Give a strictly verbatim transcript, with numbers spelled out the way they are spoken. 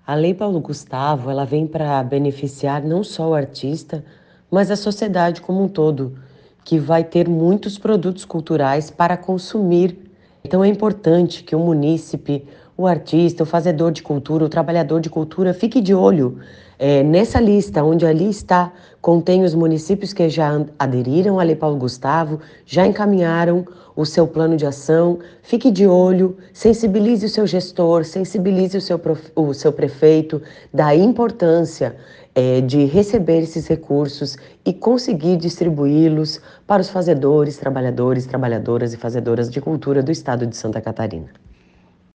A Lei Paulo Gustavo, ela vem para beneficiar não só o artista, mas a sociedade como um todo, que vai ter muitos produtos culturais para consumir. Então é importante que o munícipe, o artista, o fazedor de cultura, o trabalhador de cultura fique de olho eh, nessa lista, onde ali está, contém os municípios que já an- aderiram à Lei Paulo Gustavo, já encaminharam o seu plano de ação. Fique de olho, sensibilize o seu gestor, sensibilize o seu, prof- o seu prefeito da importância eh, de receber esses recursos e conseguir distribuí-los para os fazedores, trabalhadores, trabalhadoras e fazedoras de cultura do estado de Santa Catarina.